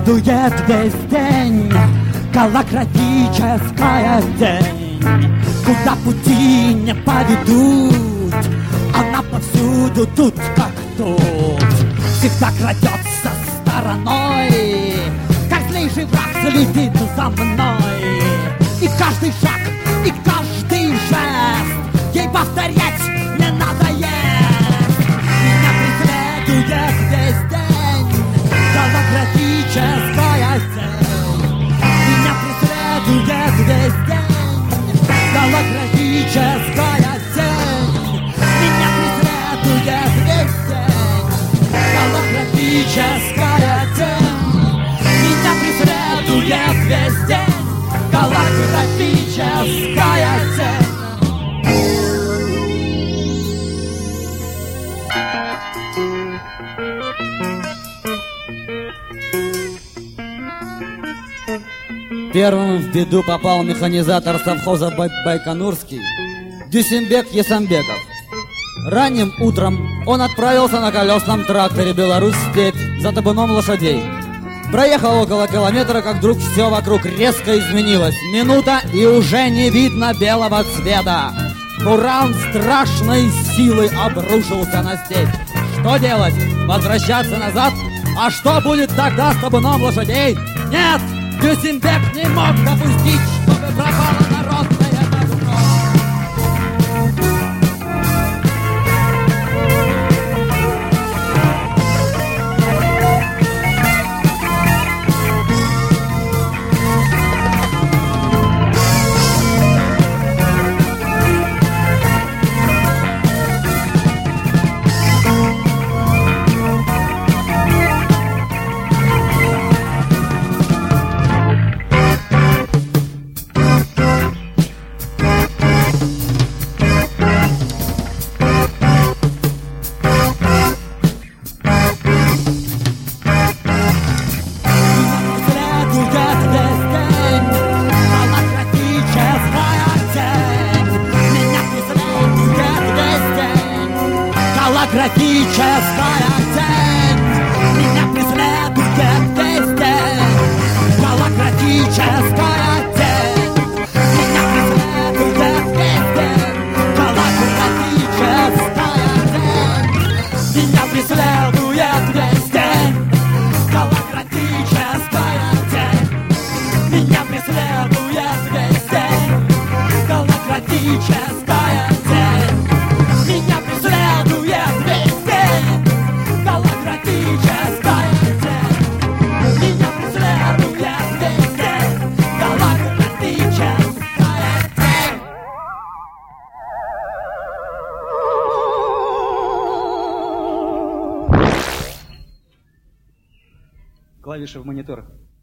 преследует весь день, голографическая тень. Куда пути не поведут, она повсюду тут как тут. Всегда крадется стороной, как злейший враг следит за мной. И каждый шаг, и каждый жест ей повторять не надоест. Меня преследует весь день голографическая тень. Меня преследует весь день голографическая тень. Меня преследует весь день голографическая тень. Меня преследует весь день голографическая тень. Первым в беду попал механизатор совхоза Байконурский Дюсембек Есамбеков. Ранним утром он отправился на колесном тракторе «Беларусь-степь» за табуном лошадей. Проехал около километра, как вдруг все вокруг резко изменилось. Минута, и уже не видно белого цвета. Буран страшной силой обрушился на степь. Что делать? Возвращаться назад? А что будет тогда с табуном лошадей? Нет! Дюсембек не мог допустить, чтобы пропало народное добро. Голографическая тень. Меня преследует весь день голографическая тень. Меня преследует весь день голографическая тень. Меня преследует весь день голографическая тень. Меня преследует весь день голографическая тень. Меня преследует весь день голографическая тень. Меня преследует весь день голографическая тень. Клавиши в монитор.